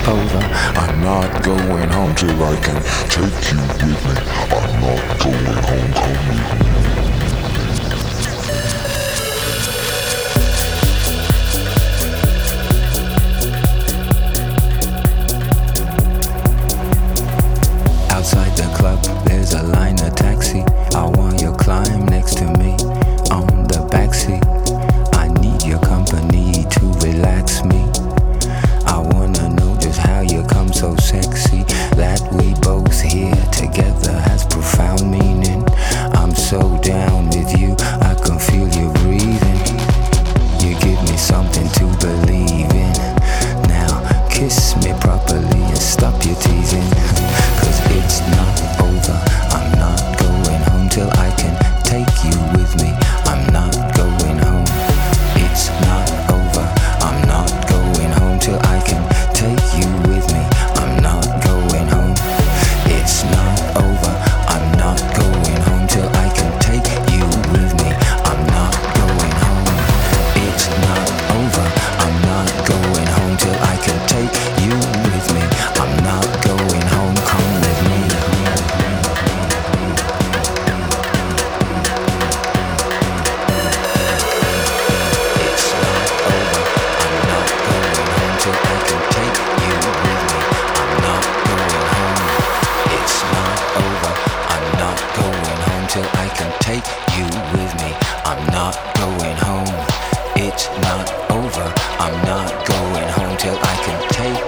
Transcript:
over. I'm not going home till I can take you with me. I'm not going home, come with me. Outside the club, there's a line of taxi. I want you climb next to me on the backseat. I need your company to relax me. I wanna know just how you come so sexy. That we both here together has profound meaning. I'm so down with you, I can feel you breathing. You give me something to believe in. Now kiss me properly and stop your teasing. Cause it's not over, I'm not going home till I can take you with me. I'm not going home. It's not over, I'm not going home till I can take you with me. I'm not going home. It's not over, I'm not going home till I can take you with me. I'm not going home. It's not over, I'm not going home till I can take you with me. I'm not going home, come with me. It's not over, I'm not going home till I can take you with me. I'm not going home. It's not over, I'm not going home till I can take you with me. I'm not going home. It's not over, I'm not going home till I can take